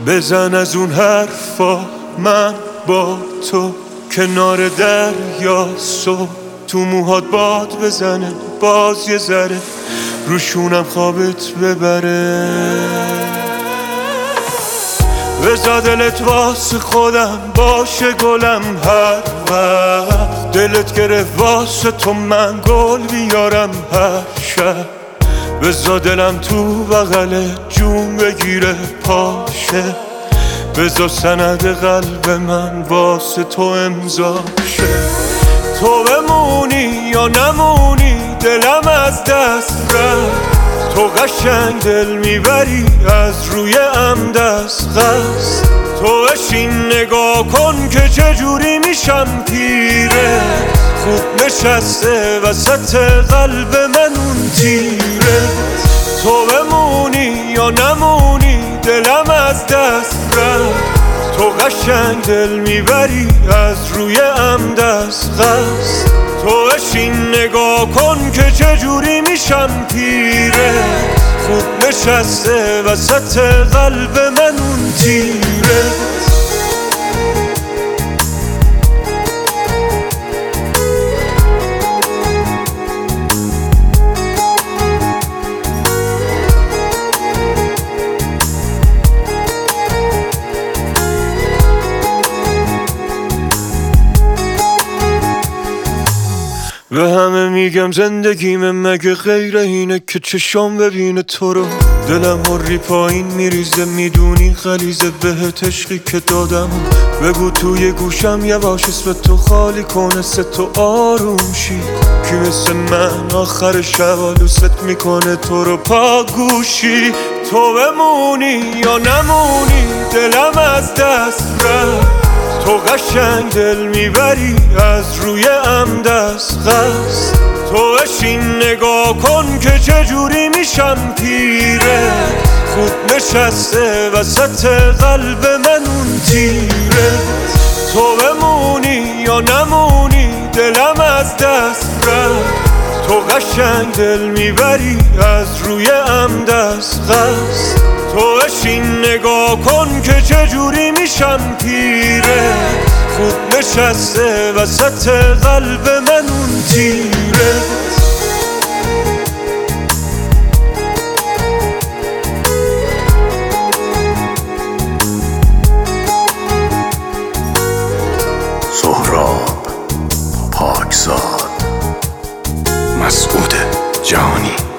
بزن از اون حرفا، من با تو کنار دریا، صبح تو موهات باد بزنه، باز یه ذره روشونم خوابت ببره. بذار دلت واسه خودم باشه گلم، هر وقت دلت گرفت واسه تو من گل بیارم هر شب. بذار دلم تو بغل جون بگیره پاشه، بذار سند قلب من واسه تو امضا شه. تو بمونی یا نمونی دلم از دست رفت، تو قشنگ دل میبری از روی دست قصد. تو بشین نگاه کن که چجوری میشم پیره، خوب نشسته وسط قلب من اون تیره. تو بمونی یا نمونی دلم از دست رفت، تو قشنگ دل میبری از روی دست قصد. تو بشین نگاه کن که چجوری میشم پیره، خوب نشسته وسط قلب من اون تیره. به همه میگم زندگیم مگه غیر اینه که چشام ببینه تو رو. دلم هری پایین میریزه، میدونی غلیظه بهت عشقی که دادم. بگو توی گوشم یواش اسم تو خالی کنه سه تو آروم شی. کی مثل من آخر شب آلوست میکنه تو رو پا گوشی. تو بمونی یا نمونی دلم از دست رفت، تو قشنگ دل میبری از روی دست قصد. تو بشین نگاه کن که چجوری میشم پیره، خوب نشسته وسط قلب من اون تیره. تو بمونی یا نمونی دلم از دست رفت، تو قشنگ دل میبری از روی دست قصد. تو بشین نگاه کن که چجوری میشم پیره، خوب نشسته وسط قلب من اون تیره. سهراب پاکزاد، مسعود جهانی.